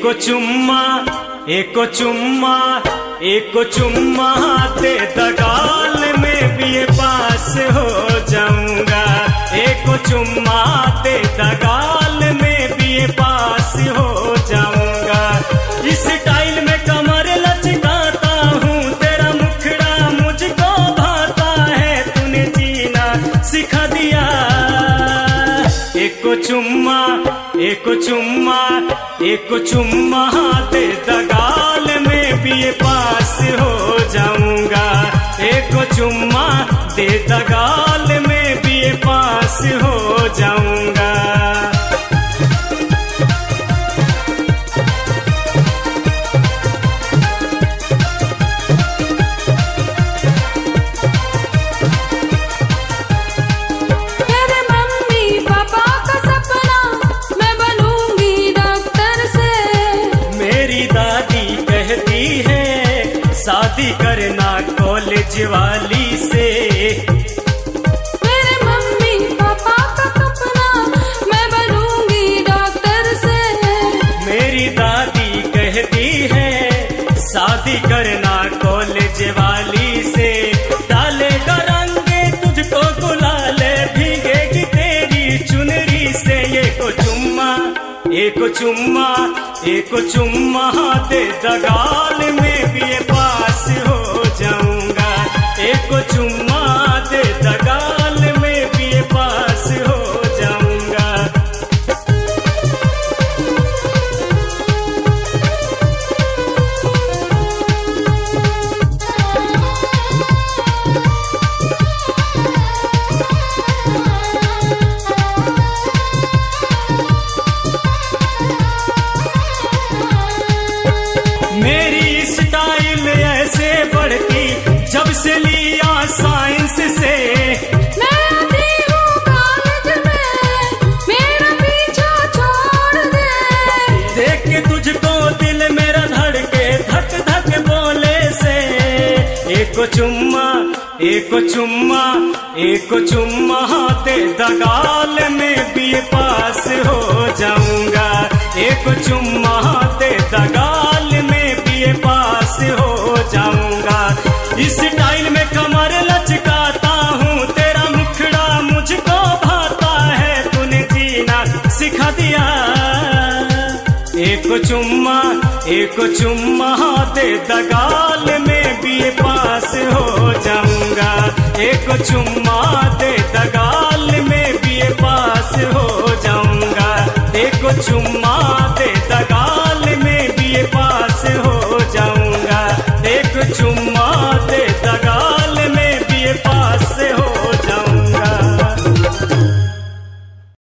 एको चुम्मा दे दगाल में बीए पास हो जाऊंगा। एको चुम्मा दे दगाल में बीए पास हो जाऊंगा। इस स्टाइल में कमर लचकाता हूँ, तेरा मुखड़ा मुझको भाता है, तूने जीना सिखा दिया। एको चुम्मा दे दगाल में बीए पास हो जाऊंगा। एको चुम्मा दे दगाल में बीए पास हो जाऊंगा। शादी करना कॉलेज वाली से, मेरे मम्मी पापा का सपना मैं बनूंगी डॉक्टर से। मेरी दादी कहती है शादी करना कॉलेज वाली से। डालेगा रंग तुझको गुलाले, भीगेगी तेरी चुनरी से। एको चुम्मा दे दगाल में बीए पास हो जाऊंगा। एको चुम्मा दे दगाल में बीए पास हो जाऊंगा। मेरी स्टाइल ऐसे बढ़ती जब से लिया साइंस से। मैं आती हूँ कॉलेज में, मेरा पीछा छोड़ दे। देख के तुझको दिल मेरा धड़के धक धक बोले से। एको चुम्मा दे दगाल में बीए पास हो जाऊंगा। एको चुम्मा दे दगाल में बीए पास हो जाऊंगा। इस स्टाइल में कमर लचकाता हूँ, तेरा मुखड़ा मुझको भाता है, तूने जीना सिखा दिया। एको चुम्मा दे दगाल में बीए पास हो जाऊंगा। एको चुम्मा दे दगाल में बीए पास हो जाऊंगा। एको चुम्मा दे दगाल में बीए पास हो